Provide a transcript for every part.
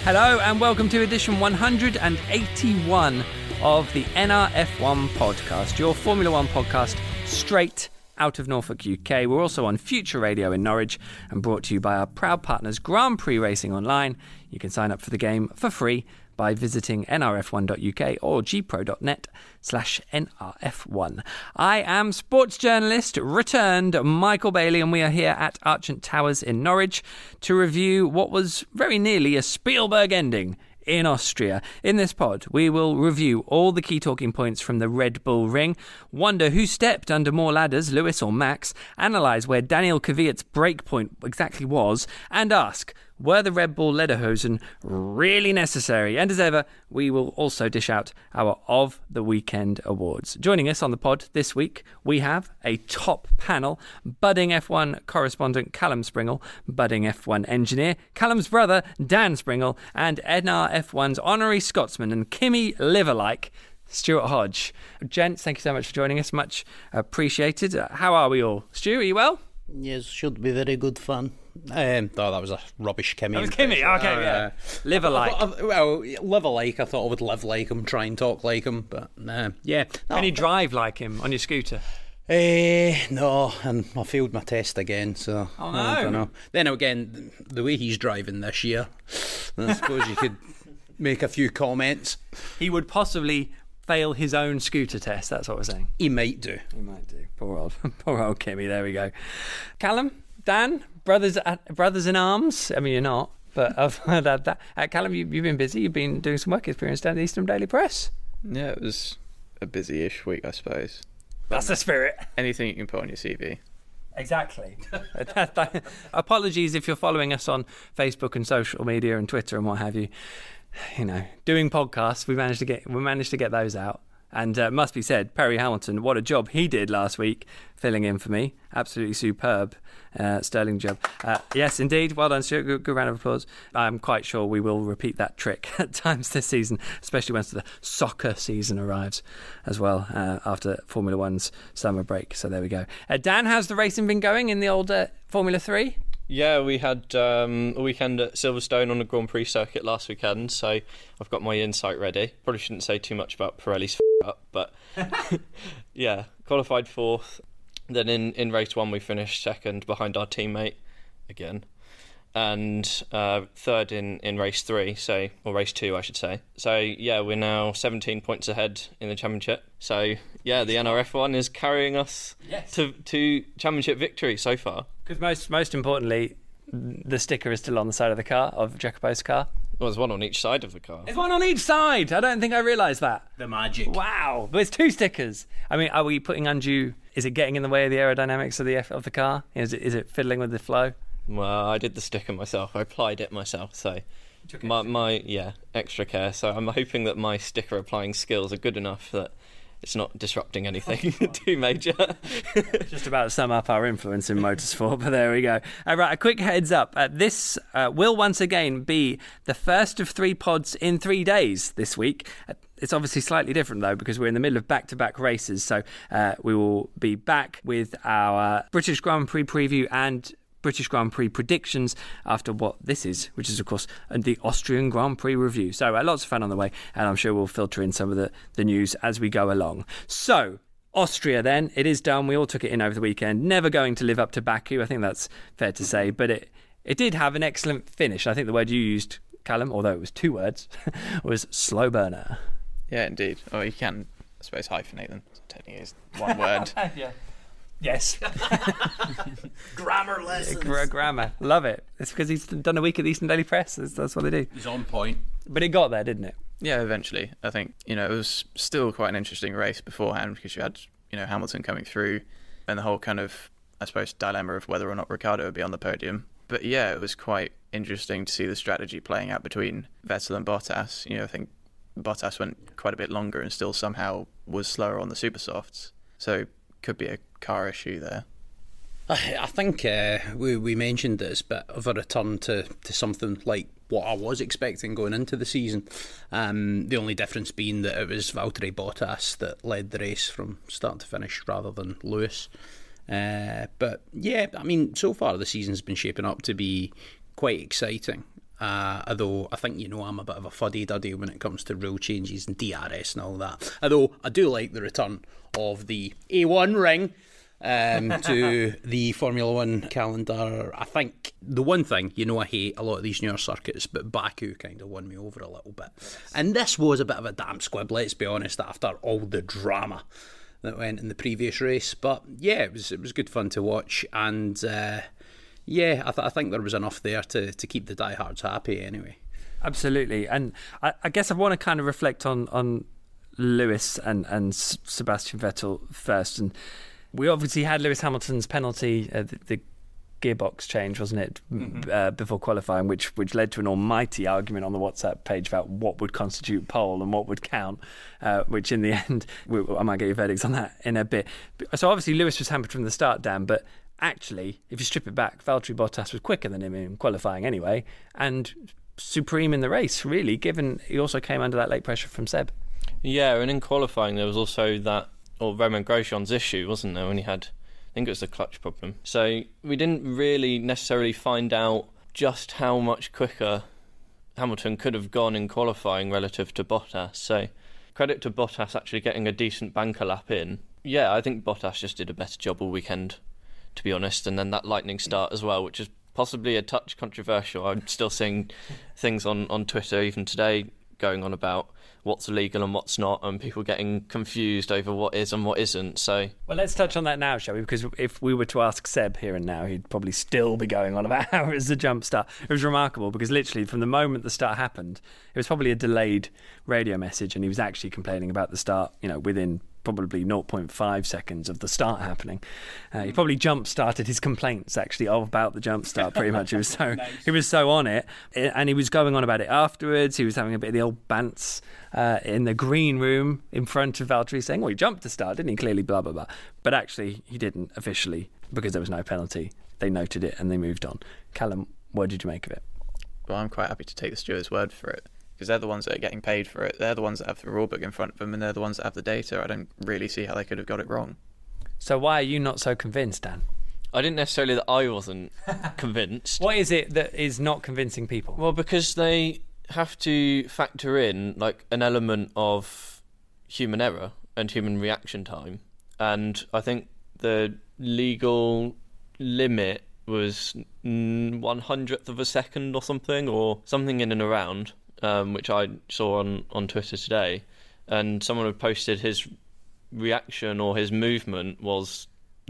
Hello and welcome to edition 181 of the NRF1 podcast, your Formula One podcast straight out of Norfolk, UK. We're also on Future Radio in Norwich and brought to you by our proud partners Grand Prix Racing Online. You can sign up for the game for free by visiting nrf1.uk or gpro.net/nrf1. I am sports journalist returned Michael Bailey, and we are here at Archant Towers in Norwich to review what was very nearly a Spielberg ending in Austria. In this pod, we will review all the key talking points from the Red Bull Ring, wonder who stepped under more ladders, Lewis or Max, analyse where Daniel Kvyat's breakpoint exactly was, and ask, were the Red Bull Lederhosen really necessary? And as ever, we will also dish out our Of the Weekend awards. Joining us on the pod this week, we have a top panel, budding F1 correspondent Callum Springle, budding F1 engineer Callum's brother Dan Springle, and NRF1's honorary Scotsman and Kimi liver-like Stuart Hodge. Gents, thank you so much for joining us. Much appreciated. How are we all? Stu, are you well? Yes, should be very good fun. That was a rubbish Kimi. That was Kimi, okay, yeah. Liver-like. Well, liver-like, I thought I would live like him, try and talk like him, but yeah. No, Can you drive like him on your scooter? No, and I failed my test again, so Oh, no. I don't know. Then again, the way he's driving this year, I suppose you could make a few comments. He would possibly fail his own scooter test, that's what we're saying. He might do. He might do. Poor old Kimi, there we go. Callum, Dan, brothers in arms. I mean, you're not, but I've heard that. Callum, you've been busy. You've been doing some work experience down at the Eastern Daily Press. Yeah, it was a busy-ish week, I suppose. That's the spirit. Anything you can put on your CV. Exactly. Apologies if you're following us on Facebook and social media and Twitter and what have you. You know, doing podcasts, we managed to get those out. And must be said, Perry Hamilton, what a job he did last week, filling in for me. Absolutely superb, sterling job. Yes, indeed. Well done, Stuart. Good round of applause. I'm quite sure we will repeat that trick at times this season, especially once the soccer season arrives as well after Formula One's summer break. So there we go. Dan, how's the racing been going in the old Formula 3? Yeah, we had a weekend at Silverstone on the Grand Prix circuit last weekend, so I've got my insight ready. Probably shouldn't say too much about Pirelli's up, but yeah, qualified fourth. Then in race one we finished second behind our teammate again, and third in race three, or race two I should say. So yeah, we're now 17 points ahead in the championship. So yeah, the NRF1 is carrying us to championship victory so far. Because most importantly, the sticker is still on the side of the car, of Jacopo's car. Well, there's one on each side of the car. There's one on each side. I don't think I realised that. The magic. Wow. But it's two stickers. I mean, are we putting undue... Is it getting in the way of the aerodynamics of the car? Is it fiddling with the flow? Well, I did the sticker myself. I applied it myself, so my extra care. So I'm hoping that my sticker applying skills are good enough that it's not disrupting anything too major. Just about to sum up our influence in motorsport, but there we go. Right, a quick heads up. This will once again be the first of 3 pods in 3 days this week. It's obviously slightly different, though, because we're in the middle of back-to-back races. So we will be back with our British Grand Prix preview and British Grand Prix predictions after what this is, which is, of course, the Austrian Grand Prix review. So lots of fun on the way, and I'm sure we'll filter in some of the news as we go along. So, Austria then, it is done. We all took it in over the weekend. Never going to live up to Baku, I think that's fair to say, but it did have an excellent finish. I think the word you used, Callum, although it was 2 words, was slow burner. Yeah, indeed. Oh, you can, I suppose, hyphenate them. Technically, it's 1 word. Yeah. Yes. Grammar lessons. Grammar. Love it. It's because he's done a week at the Eastern Daily Press. That's what they do. He's on point. But it got there, didn't it? Yeah, eventually. I think, it was still quite an interesting race beforehand because you had, Hamilton coming through and the whole kind of, I suppose, dilemma of whether or not Ricciardo would be on the podium. But yeah, it was quite interesting to see the strategy playing out between Vettel and Bottas. I think Bottas went quite a bit longer and still somehow was slower on the super softs. So could be a car issue there. I think we mentioned this, but of a return to something like what I was expecting going into the season. The only difference being that it was Valtteri Bottas that led the race from start to finish rather than Lewis. But yeah, I mean, so far the season's been shaping up to be quite exciting. Although I think I'm a bit of a fuddy-duddy when it comes to rule changes and DRS and all that. Although I do like the return of the A1 ring to the Formula 1 calendar. I think the one thing, I hate a lot of these newer circuits, but Baku kind of won me over a little bit. And this was a bit of a damn squib, let's be honest, after all the drama that went in the previous race. But yeah, it was good fun to watch, and I think there was enough there to keep the diehards happy anyway. Absolutely. And I guess I want to kind of reflect on Lewis and Sebastian Vettel first. And we obviously had Lewis Hamilton's penalty, the gearbox change, wasn't it, before qualifying, which led to an almighty argument on the WhatsApp page about what would constitute pole and what would count, which in the end, I might get your verdicts on that in a bit. So obviously Lewis was hampered from the start, Dan, but actually, if you strip it back, Valtteri Bottas was quicker than him in qualifying anyway, and supreme in the race, really, given he also came under that late pressure from Seb. Yeah, and in qualifying there was also that, or Romain Grosjean's issue, wasn't there, when he had, I think it was the clutch problem. So we didn't really necessarily find out just how much quicker Hamilton could have gone in qualifying relative to Bottas. So credit to Bottas actually getting a decent banker lap in. Yeah, I think Bottas just did a better job all weekend, to be honest. And then that lightning start as well, which is possibly a touch controversial. I'm still seeing things on Twitter even today going on about what's illegal and what's not, and people getting confused over what is and what isn't. So, well, let's touch on that now, shall we? Because if we were to ask Seb here and now, he'd probably still be going on about how it was a jump start. It was remarkable because literally from the moment the start happened, it was probably a delayed radio message, and he was actually complaining about the start, within probably 0.5 seconds of the start happening. He probably jump started his complaints actually about the jump start pretty much. He was so he was so on it, and he was going on about it afterwards. He was having a bit of the old bants in the green room in front of Valtteri, saying, well, he jumped to start, didn't he? Clearly, blah, blah, blah. But actually, he didn't officially, because there was no penalty. They noted it and they moved on. Callum, what did you make of it? Well, I'm quite happy to take the steward's word for it, because they're the ones that are getting paid for it. They're the ones that have the rulebook in front of them, and they're the ones that have the data. I don't really see how they could have got it wrong. So why are you not so convinced, Dan? I didn't necessarily that I wasn't convinced. What is it that is not convincing people? Well, because they have to factor in like an element of human error and human reaction time. And I think the legal limit was 1/100th of a second or something in and around. Which I saw on Twitter today, and someone had posted his reaction or his movement was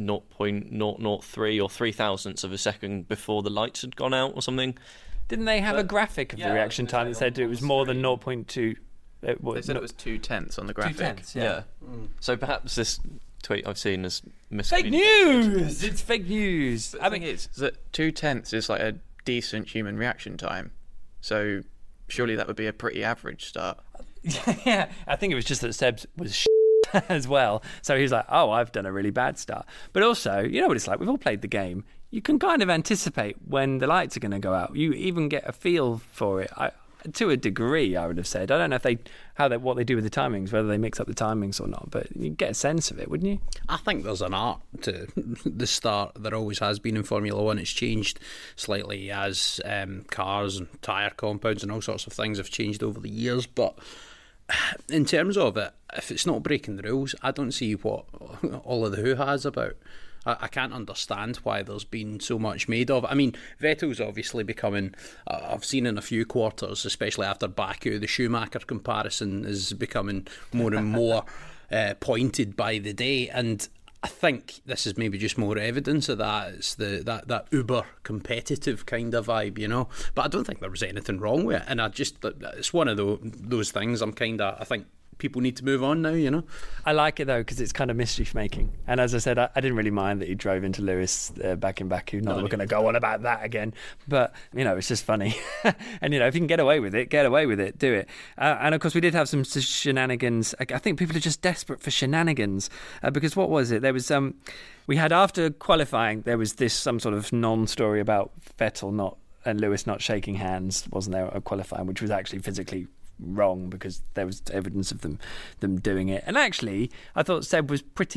0.003 or 0.003 of a second before the lights had gone out or something. Didn't they have a graphic of the reaction time that said it was more than 0.2? They said it was 0.2 on the graphic. 0.2, yeah. So perhaps this tweet I've seen is fake news. It's fake news. But the thing is that 0.2 is like a decent human reaction time. So surely that would be a pretty average start. Yeah, I think it was just that Seb was as well. So he was like, oh, I've done a really bad start. But also, you know what it's like, we've all played the game. You can kind of anticipate when the lights are going to go out. You even get a feel for it. To a degree, I would have said. I don't know if what they do with the timings, whether they mix up the timings or not, but you get a sense of it, wouldn't you? I think there's an art to the start. There always has been in Formula 1. It's changed slightly as cars and tyre compounds and all sorts of things have changed over the years, but in terms of it, if it's not breaking the rules, I don't see what all of the hoo-ha's about. I can't understand why there's been so much made of it. I mean, Vettel's obviously becoming, I've seen in a few quarters, especially after Baku, the Schumacher comparison is becoming more and more pointed by the day, and I think this is maybe just more evidence of that. It's that uber competitive kind of vibe, But I don't think there was anything wrong with it, and it's one of those things I think people need to move on now, I like it though because it's kind of mischief making, and as I said, I didn't really mind that he drove into Lewis back in Baku. Not that we're going to go on about that again, but it's just funny. And if you can get away with it, do it. And of course we did have some shenanigans. I think people are just desperate for shenanigans because what was it? There was we had, after qualifying, there was some sort of non-story about Vettel and Lewis not shaking hands, wasn't there, at qualifying, which was actually physically wrong because there was evidence of them doing it. And actually I thought Seb was pretty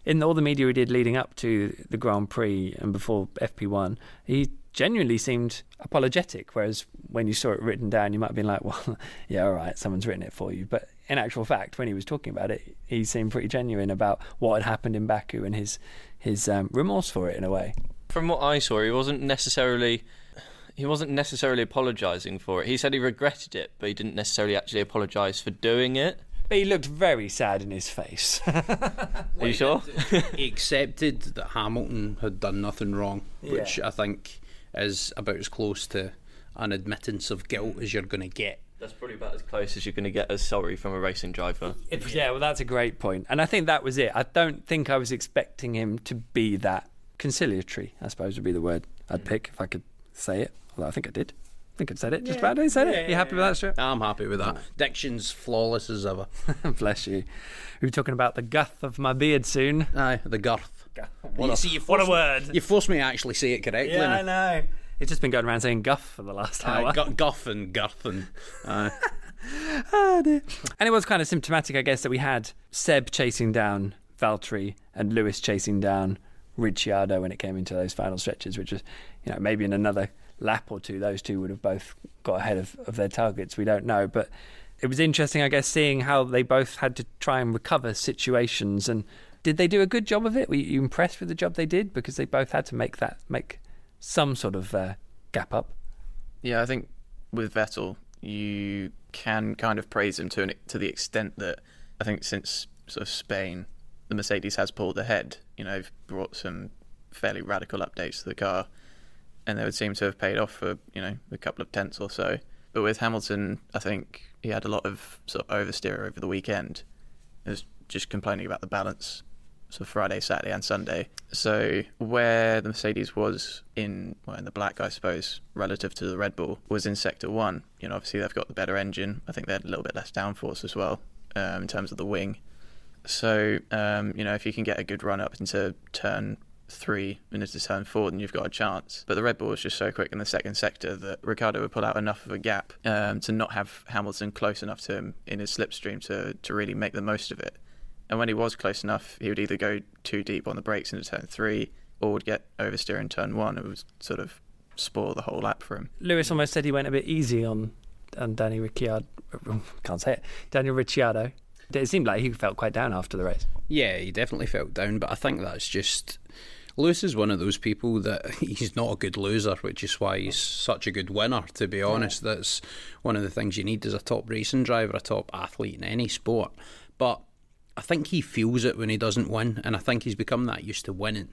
in all the media he did leading up to the Grand Prix and before FP1, he genuinely seemed apologetic, whereas when you saw it written down, you might have been like, well, yeah, all right, someone's written it for you. But in actual fact, when he was talking about it, he seemed pretty genuine about what had happened in Baku and his remorse for it in a way. From what I saw, he wasn't necessarily apologising for it. He said he regretted it, but he didn't necessarily actually apologise for doing it. But he looked very sad in his face. Are you sure? He accepted that Hamilton had done nothing wrong, which I think is about as close to an admittance of guilt as you're going to get. That's probably about as close as you're going to get as sorry from a racing driver. Yeah, well, that's a great point. And I think that was it. I don't think I was expecting him to be that conciliatory, I suppose would be the word I'd pick if I could say it. Although I think I did. I think I said it just about. I said it. You happy with that, Stuart? I'm happy with that. Diction's flawless as ever. Bless you. We'll be talking about the guth of my beard soon. Aye, the girth. What a word. You forced me to actually say it correctly. Yeah, I know. It's just been going around saying guff for the last hour. Guff and girth and... Oh, dear. And it was kind of symptomatic, I guess, that we had Seb chasing down Valtteri and Lewis chasing down Ricciardo when it came into those final stretches, which was, maybe in another lap or two, those two would have both got ahead of their targets. We don't know. But it was interesting, I guess, seeing how they both had to try and recover situations. And did they do a good job of it? Were you impressed with the job they did? Because they both had to make some sort of gap up. Yeah, I think with Vettel, you can kind of praise him to the extent that I think since sort of Spain, the Mercedes has pulled ahead. They've brought some fairly radical updates to the car, and they would seem to have paid off for a couple of tenths or so. But with Hamilton, I think he had a lot of sort of oversteer over the weekend. He was just complaining about the balance, so Friday, Saturday and Sunday. So where the Mercedes was in the black, I suppose, relative to the Red Bull, was in Sector 1. Obviously they've got the better engine. I think they had a little bit less downforce as well in terms of the wing. So, if you can get a good run up into turn 3 and into turn 4, then you've got a chance. But the Red Bull was just so quick in the second sector that Ricciardo would pull out enough of a gap to not have Hamilton close enough to him in his slipstream to really make the most of it. And when he was close enough, he would either go too deep on the brakes into turn 3 or would get oversteer in turn 1. It would sort of spoil the whole lap for him. Lewis almost said he went a bit easy on Daniel Ricciardo. Can't say it. Daniel Ricciardo. It seemed like he felt quite down after the race. Yeah, he definitely felt down, but I think that's just... Lewis is one of those people that he's not a good loser, which is why he's such a good winner, to be honest. That's one of the things you need as a top racing driver, a top athlete in any sport. But I think he feels it when he doesn't win, and I think he's become that used to winning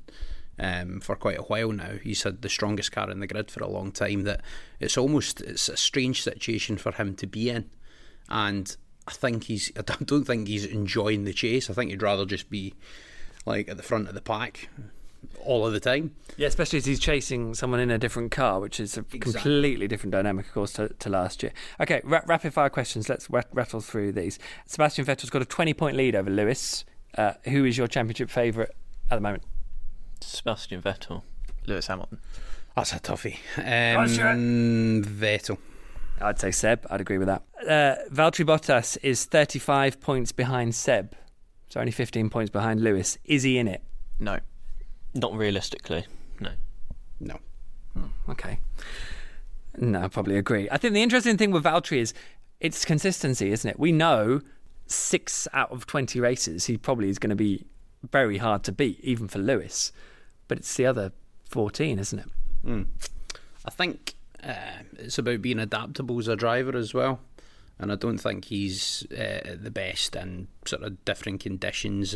for quite a while now. He's had the strongest car in the grid for a long time, that it's a strange situation for him to be in. And I don't think he's enjoying the chase. I think he'd rather just be like at the front of the pack all of the time. Yeah, especially as he's chasing someone in a different car, which is a completely different dynamic, of course, to last year. Okay, rapid fire questions. Let's rattle through these. Sebastian Vettel's got a 20-point lead over Lewis. Who is your championship favourite at the moment? Sebastian Vettel. Lewis Hamilton. That's a toughie. Sure. Vettel. I'd say Seb. I'd agree with that. Valtteri Bottas is 35 points behind Seb, so only 15 points behind Lewis. Is he in it? No. Not realistically, no. No. Okay. No, I probably agree. I think the interesting thing with Valtteri is it's consistency, isn't it? We know 6 out of 20 races he probably is going to be very hard to beat, even for Lewis. But it's the other 14, isn't it? I think it's about being adaptable as a driver as well. And I don't think he's the best in sort of different conditions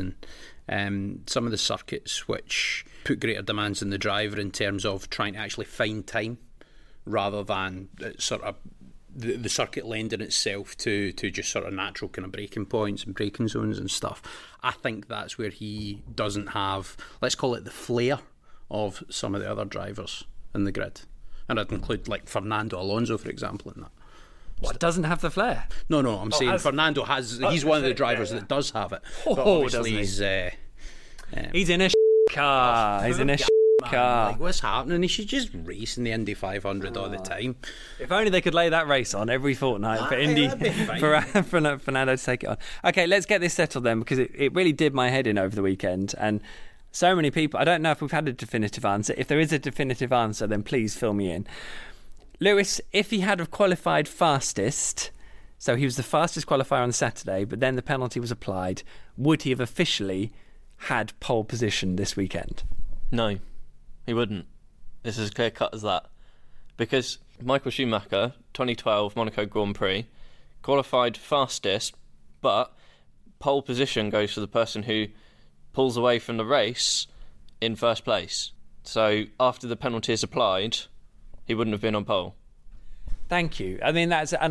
and some of the circuits which put greater demands on the driver in terms of trying to actually find time rather than sort of the circuit lending itself to just sort of natural kind of braking points and braking zones and stuff. I think that's where he doesn't have, let's call it the flair of some of the other drivers in the grid. And I'd include like Fernando Alonso, for example, in that. What, doesn't have the flair? No, I'm saying Fernando has. He's one of the drivers that does have it. But Oh, obviously doesn't he? he's in a car. He's in a car. Like, what's happening? He should just race in the Indy 500 all the time. If only they could lay that race on every fortnight for Indy, that'd be fine. for Fernando to take it on. Okay, let's get this settled then, because it really did my head in over the weekend. And so many people, I don't know if we've had a definitive answer. If there is a definitive answer, then please fill me in. Lewis, if he had have qualified fastest, so he was the fastest qualifier on Saturday, but then the penalty was applied, would he have officially had pole position this weekend? No, he wouldn't. It's as clear cut as that. Because Michael Schumacher, 2012 Monaco Grand Prix, qualified fastest, but pole position goes to the person who pulls away from the race in first place. So after the penalty is applied, he wouldn't have been on pole. Thank you. I mean, that's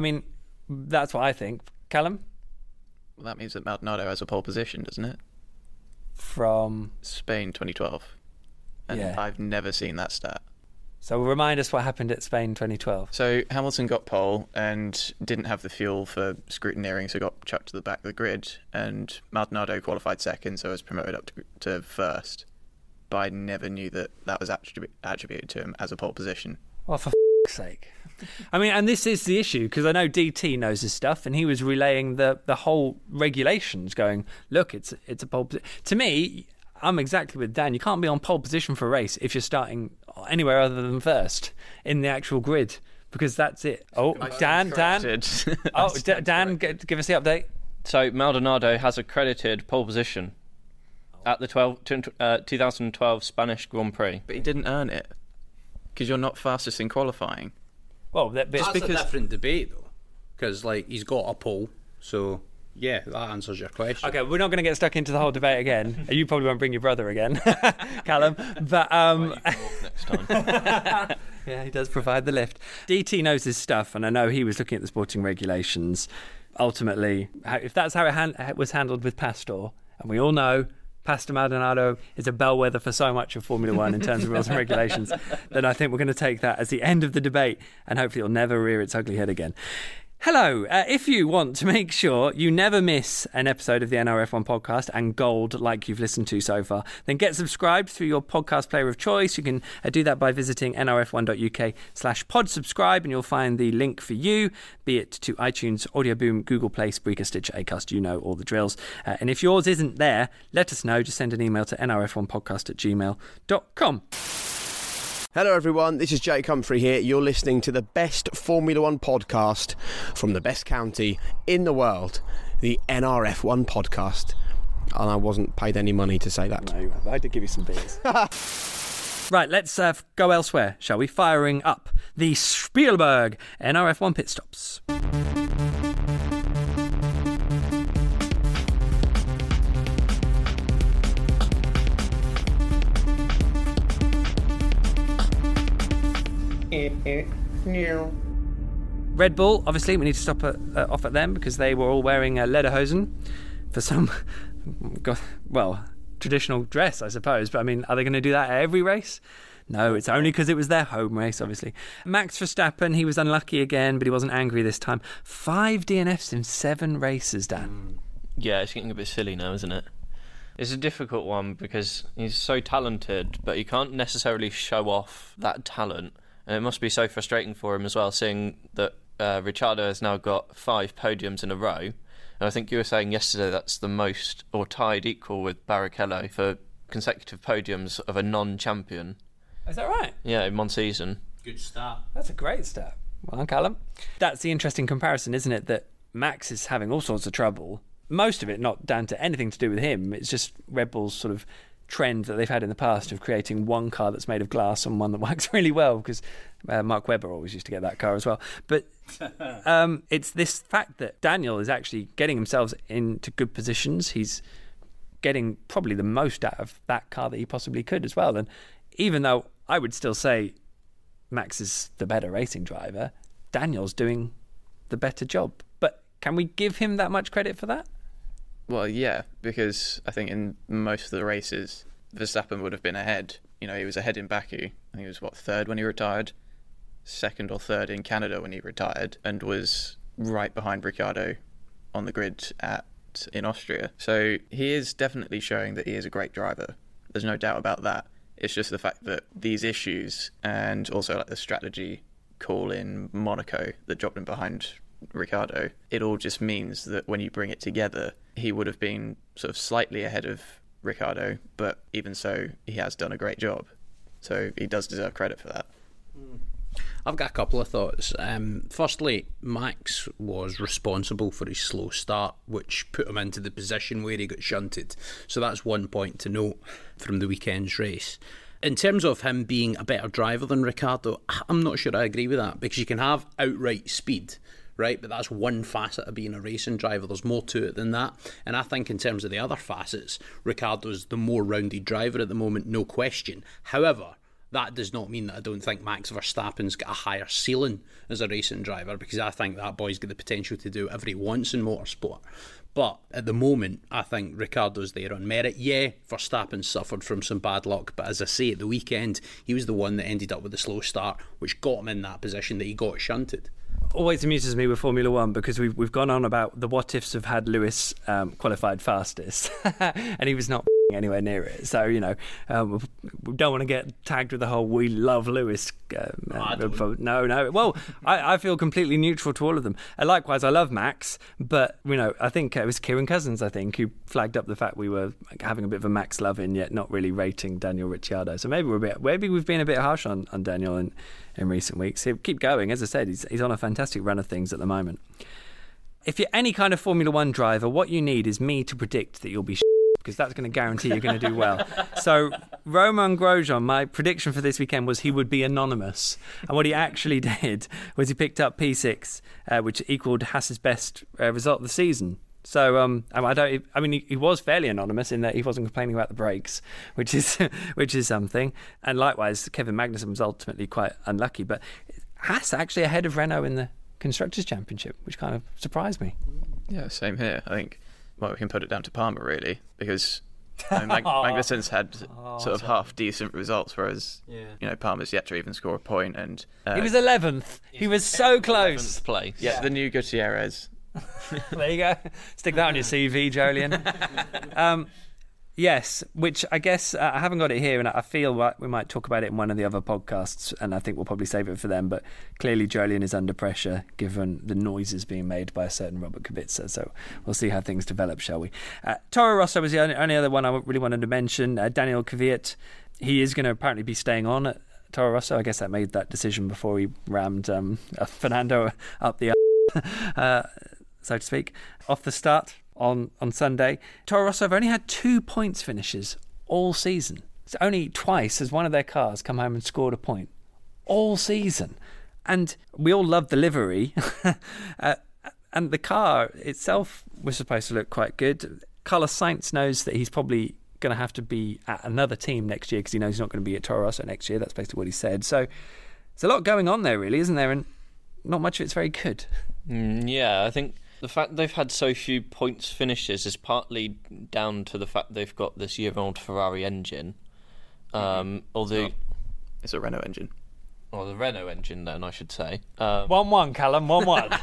what I think. Callum? Well, that means that Maldonado has a pole position, doesn't it? From Spain 2012. And Yeah. I've never seen that stat. So remind us what happened at Spain 2012. So Hamilton got pole and didn't have the fuel for scrutineering, so got chucked to the back of the grid. And Maldonado qualified second, so was promoted up to first. But I never knew that was attributed to him as a pole position. Oh, for f***'s sake. I mean, and this is the issue, because I know DT knows his stuff, and he was relaying the whole regulations, going, look, it's a pole position. To me, I'm exactly with Dan. You can't be on pole position for a race if you're starting anywhere other than first in the actual grid, because that's it. Oh, Dan. Oh, Dan, give us the update. So Maldonado has accredited pole position at the 2012 Spanish Grand Prix. But he didn't earn it, because you're not fastest in qualifying. Well, That's a different debate, though, because like he's got a pole, so yeah, that answers your question. Okay, we're not going to get stuck into the whole debate again. You probably won't bring your brother again, Callum. But Next time. yeah, he does provide the lift. DT knows his stuff, and I know he was looking at the sporting regulations. Ultimately, if that's how it was handled with Pastor, and we all know Pastor Maldonado is a bellwether for so much of Formula One in terms of rules and regulations, then I think we're going to take that as the end of the debate, and hopefully it'll never rear its ugly head again. Hello, if you want to make sure you never miss an episode of the NRF1 podcast and gold like you've listened to so far, then get subscribed through your podcast player of choice. You can do that by visiting nrf1.uk/podsubscribe, and you'll find the link for you, be it to iTunes, Audioboom, Google Play, Spreaker, Stitcher, Acast, you know all the drills. And if yours isn't there, let us know. Just send an email to nrf1podcast@gmail.com. Hello everyone, this is Jake Humphrey here. You're listening to the best Formula One podcast from the best county in the world, the NRF1 podcast. And I wasn't paid any money to say that. No, I did give you some beers. Right, let's go elsewhere, shall we? Firing up the Spielberg NRF1 pit stops. Red Bull, obviously, we need to stop off at them because they were all wearing lederhosen for some, traditional dress, I suppose. But I mean, are they going to do that at every race? No, it's only because it was their home race, obviously. Max Verstappen, he was unlucky again, but he wasn't angry this time. 5 DNFs in 7 races, Dan. Yeah, it's getting a bit silly now, isn't it? It's a difficult one because he's so talented, but he can't necessarily show off that talent. And it must be so frustrating for him as well, seeing that Ricciardo has now got 5 podiums in a row. And I think you were saying yesterday that's the most, or tied equal with Barrichello for consecutive podiums of a non-champion. Is that right? Yeah, in one season. Good start. That's a great start. Well done, Callum. That's the interesting comparison, isn't it? That Max is having all sorts of trouble. Most of it not down to anything to do with him. It's just Red Bull's sort of trend that they've had in the past of creating one car that's made of glass and one that works really well, because Mark Webber always used to get that car as well. But it's this fact that Daniel is actually getting himself into good positions. He's getting probably the most out of that car that he possibly could as well. And even though I would still say Max is the better racing driver, Daniel's doing the better job. But can we give him that much credit for that? Well, yeah, because I think in most of the races, Verstappen would have been ahead. You know, he was ahead in Baku. I think he was, third when he retired? Second or third in Canada when he retired, and was right behind Ricciardo on the grid in Austria. So he is definitely showing that he is a great driver. There's no doubt about that. It's just the fact that these issues, and also like the strategy call in Monaco that dropped him behind Ricciardo, it all just means that when you bring it together, he would have been sort of slightly ahead of Ricciardo, but even so, he has done a great job. So he does deserve credit for that. I've got a couple of thoughts. Firstly, Max was responsible for his slow start, which put him into the position where he got shunted. So that's one point to note from the weekend's race. In terms of him being a better driver than Ricciardo, I'm not sure I agree with that, because you can have outright speed, right? But that's one facet of being a racing driver. There's more to it than that. And I think in terms of the other facets, Ricciardo's the more rounded driver at the moment, no question. However, that does not mean that I don't think Max Verstappen's got a higher ceiling as a racing driver, because I think that boy's got the potential to do whatever he wants in motorsport. But at the moment, I think Ricciardo's there on merit. Yeah, Verstappen suffered from some bad luck, but as I say, at the weekend, he was the one that ended up with a slow start, which got him in that position that he got shunted. Always amuses me with Formula One, because we've gone on about the what ifs have had Lewis qualified fastest, and he was not anywhere near it. So, we don't want to get tagged with the whole "we love Lewis." No. Well, I feel completely neutral to all of them. Likewise, I love Max, but I think it was Kieran Cousins, who flagged up the fact we were having a bit of a Max love in, yet not really rating Daniel Ricciardo. So maybe we've been a bit harsh on Daniel in recent weeks. He'll keep going. As I said, he's on a fantastic run of things at the moment. If you're any kind of Formula One driver, what you need is me to predict that you'll be because that's going to guarantee you're going to do well. So Romain Grosjean, my prediction for this weekend was he would be anonymous. And what he actually did was he picked up P6, which equalled Haas's best result of the season. So he was fairly anonymous in that he wasn't complaining about the brakes, which is something. And likewise, Kevin Magnussen was ultimately quite unlucky. But Haas actually ahead of Renault in the Constructors' Championship, which kind of surprised me. Yeah, same here. I think, we can put it down to Palmer, really, because Magnussen's had sort of half-decent results, whereas Palmer's yet to even score a point. And he was 11th. He was so close. 11th place. Yeah, the new Gutierrez. There you go. Stick that on your CV, Jolyon. Yes, which I guess I haven't got it here, and I feel like we might talk about it in one of the other podcasts, and I think we'll probably save it for them. But clearly, Jolyon is under pressure given the noises being made by a certain Robert Kubica. So we'll see how things develop, shall we? Toro Rosso was the only other one I really wanted to mention. Daniel Kvyat, he is going to apparently be staying on at Toro Rosso. I guess that made that decision before he rammed Fernando up the so to speak, off the start on Sunday. Toro Rosso have only had 2 points finishes all season. It's only twice has one of their cars come home and scored a point all season. And we all love the livery. And the car itself was supposed to look quite good. Carlos Sainz knows that he's probably going to have to be at another team next year because he knows he's not going to be at Toro Rosso next year. That's basically what he said. So there's a lot going on there, really, isn't there? And not much of it's very good. Yeah, I think the fact they've had so few points finishes is partly down to the fact they've got this year-old Ferrari engine. Although it's a Renault engine. Or the Renault engine, then, I should say. 1-1, Callum, 1-1.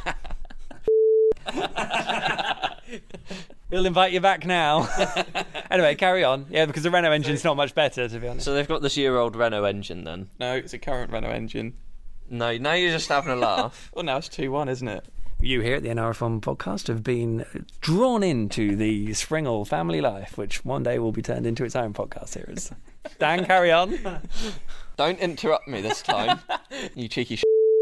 We'll invite you back now. Anyway, carry on. Yeah, because the Renault engine's not much better, to be honest. So they've got this year-old Renault engine, then? No, it's a current Renault engine. No, now you're just having a laugh. Well, now it's 2-1, isn't it? You here at the NRF1 podcast have been drawn into the Springall family life, which one day will be turned into its own podcast series. Dan, carry on. Don't interrupt me this time, you cheeky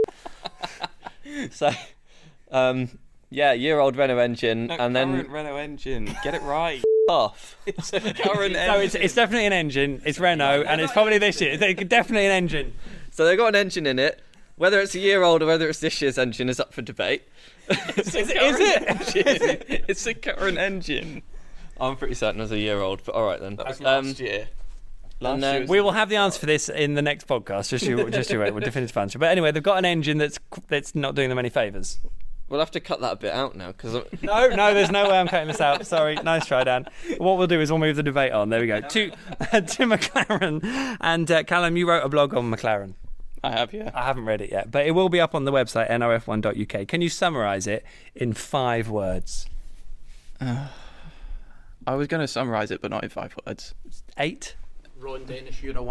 So, year-old Renault engine, and then Renault engine. Get it right. Off. It's a current engine. So it's definitely an engine. It's Renault, and it's probably this year. It's definitely an engine. So they've got an engine in it. Whether it's a year old or whether it's this year's engine is up for debate. Is it? It's a current engine. I'm pretty certain it was a year old, but all right then. That was last year. We will have the answer for this in the next podcast. Just you wait. We'll definitive answer. But anyway, they've got an engine that's not doing them any favours. We'll have to cut that bit out now because no, there's no way I'm cutting this out. Sorry, nice try, Dan. What we'll do is we'll move the debate on. There we go. To McLaren, and Callum, you wrote a blog on McLaren. I have, yeah. I haven't read it yet, but it will be up on the website nrf1.uk. Can you summarise it in 5 words? I was going to summarise it, but not in 5 words. 8? Ron Dennis, you're a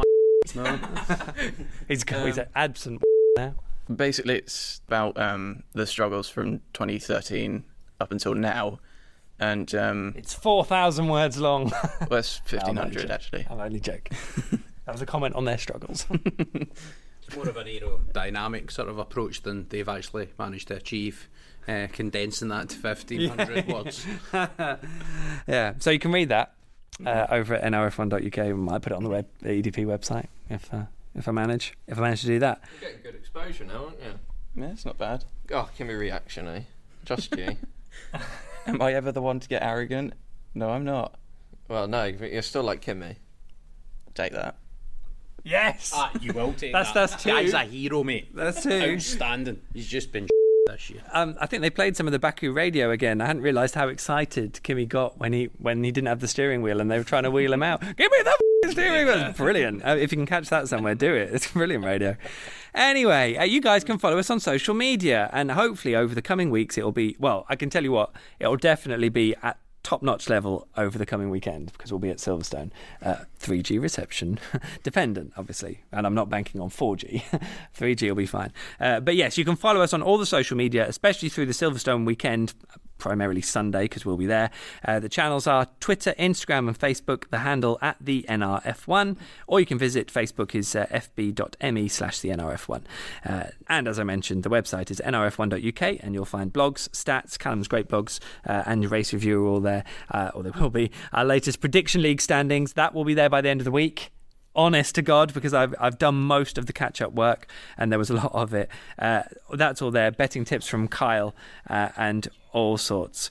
No. He's absent now. Basically, it's about the struggles from 2013 up until now, and It's 4,000 words long. well, it's I'm 1,500 only actually. I'm only joking. That was a comment on their struggles. It's more of an aerodynamic sort of approach than they've actually managed to achieve, condensing that to 1,500 words. Yeah, so you can read that over at nrf1.uk. We might put it on the EDP website if I manage to do that. You're getting good exposure now, aren't you? Yeah, it's not bad. Oh, give me a reaction, eh? Just you. Am I ever the one to get arrogant? No, I'm not. Well, no, but you're still like Kimmy. Take that. Yes, You will take That's two. Guy's a hero, mate. that's two. Outstanding. He's just been this year. I think they played some of the Baku radio again. I hadn't realised how excited Kimmy got when he didn't have the steering wheel and they were trying to wheel him out. Give me the steering wheel! It's brilliant. If you can catch that somewhere, do it. It's brilliant radio. Anyway, you guys can follow us on social media, and hopefully over the coming weeks it'll be, well, I can tell you what, it'll definitely be at top-notch level over the coming weekend because we'll be at Silverstone. 3G reception dependent, obviously, and I'm not banking on 4G. 3G will be fine. But yes, you can follow us on all the social media, especially through the Silverstone weekend, primarily Sunday because we'll be there. The channels are Twitter, Instagram and Facebook, the handle at the NRF1, or you can visit Facebook is fb.me/the NRF1. And as I mentioned, the website is nrf1.uk and you'll find blogs, stats, Callum's great blogs and your race review are all there, or there will be. Our latest Prediction League standings, that will be there by the end of the week. Honest to God, because I've done most of the catch-up work and there was a lot of it. That's all there. Betting tips from Kyle and all sorts.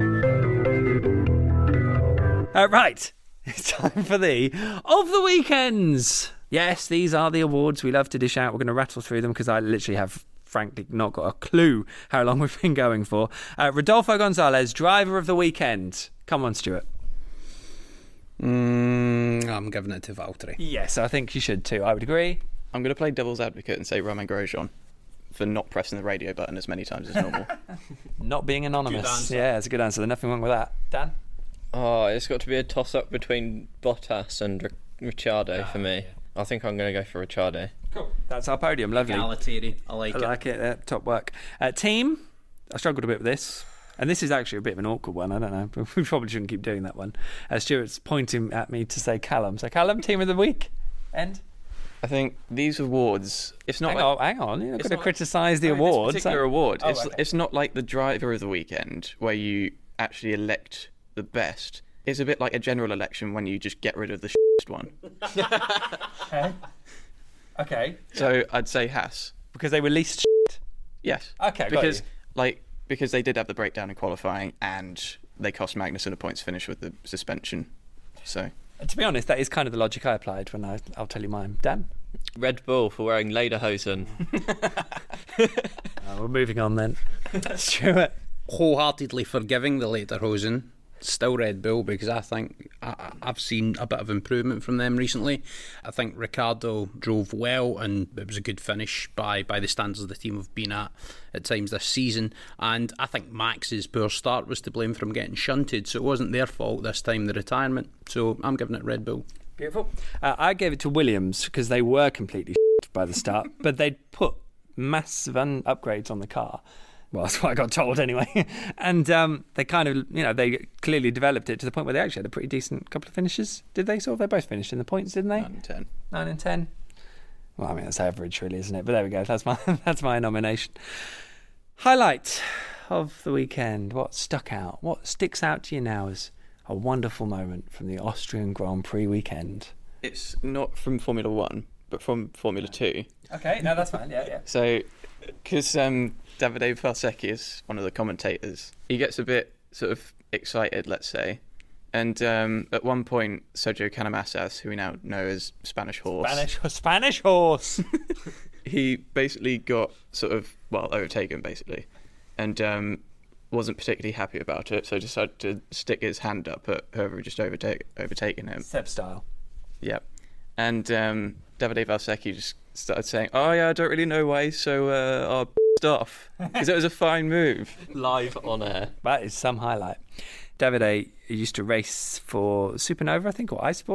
Right, it's time for the Of the Weekends. Yes, these are the awards we love to dish out. We're going to rattle through them because I literally have frankly not got a clue how long we've been going for. Rodolfo Gonzalez, driver of the weekend. Come on, Stuart. I'm giving it to Valtteri. Yes, I think you should too. I would agree. I'm going to play devil's advocate and say Romain Grosjean for not pressing the radio button as many times as normal. Not being anonymous. Good answer. Yeah, it's a good answer. There's nothing wrong with that. Dan? Oh, it's got to be a toss-up between Bottas and Ricciardo for me. I think I'm going to go for Ricciardo. Cool. That's our podium. Lovely. Egalitarian. I like I it. like it. Top work. Team, I struggled a bit with this. And this is actually a bit of an awkward one. I don't know. We probably shouldn't keep doing that one. Stuart's pointing at me to say Callum. So Callum, team of the week. End. I think these awards, it's not Hang on. You're not it's going to not- criticise the no, awards. This particular award, Oh, okay. it's not like the driver of the weekend where you actually elect the best. It's a bit like a general election when you just get rid of the shittest one. Okay. So I'd say Haas. Because they were least Yes. Okay, got because they did have the breakdown in qualifying and they cost Magnussen a points finish with the suspension. So To be honest, that is kind of the logic I applied when I'll tell you mine. Dan? Red Bull for wearing lederhosen. We're moving on then. Stuart? Wholeheartedly forgiving the Lederhosen. Still Red Bull because I think I've seen a bit of improvement from them recently. I think Ricciardo drove well and it was a good finish by the standards the team have been at times this season, and I think Max's poor start was to blame for him getting shunted, so it wasn't their fault this time, the retirement. So I'm giving it Red Bull. Beautiful. I gave it to Williams because they were completely by the start, but they'd put massive upgrades on the car. Well, that's what I got told anyway. And they kind of, they clearly developed it to the point where they actually had a pretty decent couple of finishes. Did they? They both finished in the points, didn't they? 9 and 10. 9 and 10. Well, I mean, that's average, really, isn't it? But there we go. That's my nomination. Highlight of the weekend. What stuck out? What sticks out to you now as a wonderful moment from the Austrian Grand Prix weekend? It's not from Formula 1, but from Formula 2. Okay, no, that's fine. Yeah. So, because Davide Valsecchi is one of the commentators, he gets a bit sort of excited, let's say. And at one point, Sergio Canamassas, who we now know as Spanish Horse, Spanish Horse. he basically got overtaken, basically, and wasn't particularly happy about it, so decided to stick his hand up at whoever just overtaken him. Seb style. Yeah. And Davide Valsecchi just started saying, "Oh yeah, I don't really know why he's so off," because it was a fine move. Live on air. That is some highlight. Davide used to race for Supernova, I think, or iSport.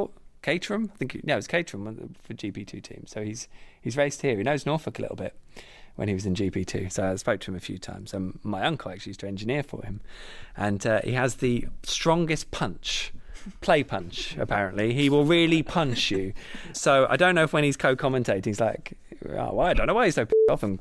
Caterham. I think it was Caterham for GP2 team. So he's raced here. He knows Norfolk a little bit when he was in GP2. So I spoke to him a few times. And my uncle actually used to engineer for him. And he has the strongest punch. Play punch, apparently. He will really punch you. So I don't know if when he's co-commentating, he's like, well, I don't know why he's so off and,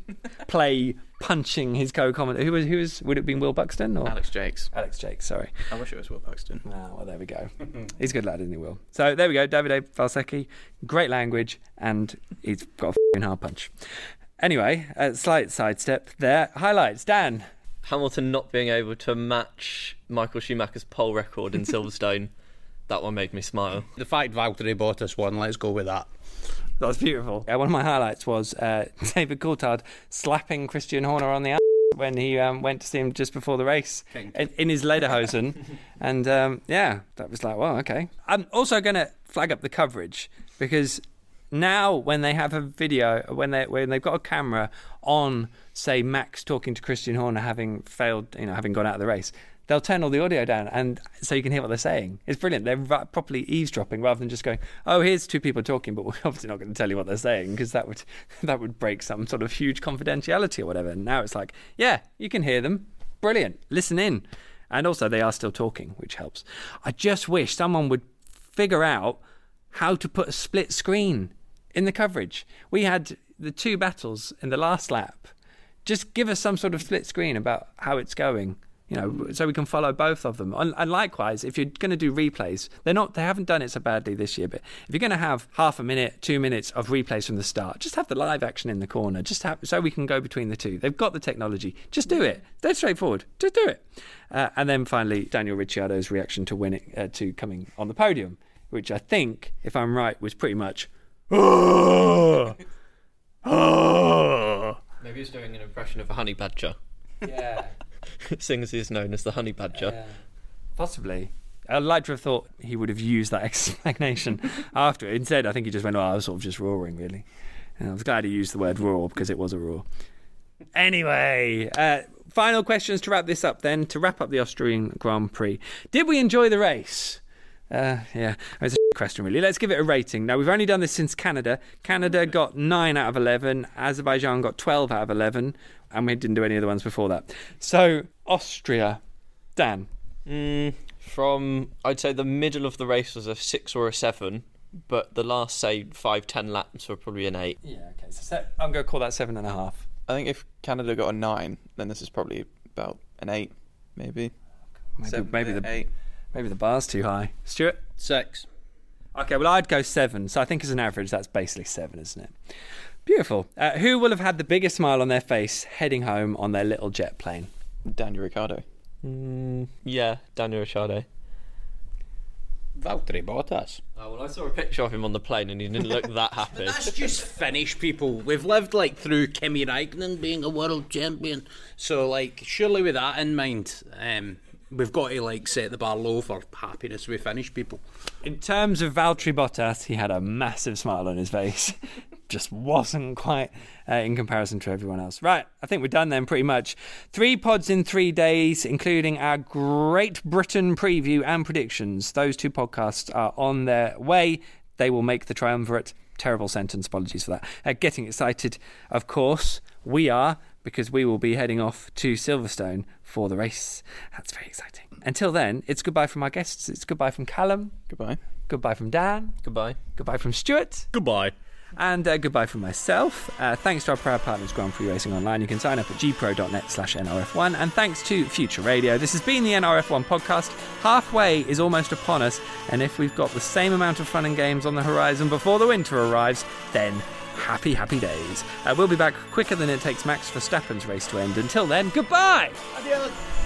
play punching his co-commentator. Who was, would it have been Will Buxton? Or? Alex Jakes. Alex Jakes, sorry. I wish it was Will Buxton. Oh, well, there we go. He's a good lad, isn't he, Will? So there we go, Davide Valsecchi. Great language, and he's got a f***ing hard punch. Anyway, slight sidestep there. Highlights, Dan. Hamilton not being able to match Michael Schumacher's pole record in Silverstone. That one made me smile. The fact Valtteri Bottas won, let's go with that. That was beautiful. One of my highlights was David Coulthard slapping Christian Horner on the ass when he went to see him just before the race in his lederhosen. And that was like, well, okay. I'm also going to flag up the coverage because now when they have a video, when they've got a camera on, say, Max talking to Christian Horner having failed, having gone out of the race, they'll turn all the audio down, and so you can hear what they're saying. It's brilliant. They're properly eavesdropping rather than just going, oh, here's two people talking, but we're obviously not going to tell you what they're saying because that would break some sort of huge confidentiality or whatever. And now it's like, yeah, you can hear them. Brilliant. Listen in. And also they are still talking, which helps. I just wish someone would figure out how to put a split screen in the coverage. We had the two battles in the last lap. Just give us some sort of split screen about how it's going. So we can follow both of them. And likewise, if you're going to do replays, they haven't done it so badly this year, but if you're going to have half a minute, 2 minutes of replays from the start, just have the live action in the corner, so we can go between the two. They've got the technology. Just do it. They're straightforward. Just do it. And then finally, Daniel Ricciardo's reaction to winning, to coming on the podium, which I think, if I'm right, was pretty much, oh, oh. Maybe he's doing an impression of a honey badger. Yeah. Seeing as he's known as the honey badger. Possibly. I'd like to have thought he would have used that explanation after it. Instead, I think he just went, I was sort of just roaring, really. And I was glad he used the word roar because it was a roar. Anyway, final questions to wrap this up then, to wrap up the Austrian Grand Prix. Did we enjoy the race? It's a question, really. Let's give it a rating. Now, we've only done this since Canada. Canada got 9 out of 11. Azerbaijan got 12 out of 11. And we didn't do any of the ones before that. So, Austria. Dan? From, I'd say the middle of the race was a 6 or a 7. But the last, say, 5-10 laps were probably an 8. Yeah, okay. So I'm going to call that 7.5. I think if Canada got a 9, then this is probably about an 8, maybe. Maybe the 8. Maybe the bar's too high. Stuart? 6. Okay, well, I'd go 7. So I think as an average, that's basically 7, isn't it? Beautiful. Who will have had the biggest smile on their face heading home on their little jet plane? Daniel Ricciardo. Yeah, Daniel Ricciardo. Valtteri Bottas. Oh, well, I saw a picture of him on the plane and he didn't look that happy. That's just Finnish people. We've lived through Kimi Räikkönen being a world champion. So surely with that in mind, we've got to set the bar low for happiness with Finnish people. In terms of Valtteri Bottas, he had a massive smile on his face. Just wasn't quite in comparison to everyone else. Right, I think we're done then pretty much. 3 pods in 3 days, including our Great Britain preview and predictions. Those 2 podcasts are on their way. They will make the triumvirate. Terrible sentence, apologies for that. Getting excited, of course, we are, because we will be heading off to Silverstone for the race. That's very exciting. Until then, it's goodbye from our guests. It's goodbye from Callum. Goodbye. Goodbye from Dan. Goodbye. Goodbye from Stuart. Goodbye. And goodbye from myself. Thanks to our proud partners, Grand Prix Racing Online. You can sign up at gpro.net/NRF1. And thanks to Future Radio. This has been the NRF1 podcast. Halfway is almost upon us. And if we've got the same amount of fun and games on the horizon before the winter arrives, then happy, happy days. We'll be back quicker than it takes Max Verstappen's race to end. Until then, goodbye! Adios!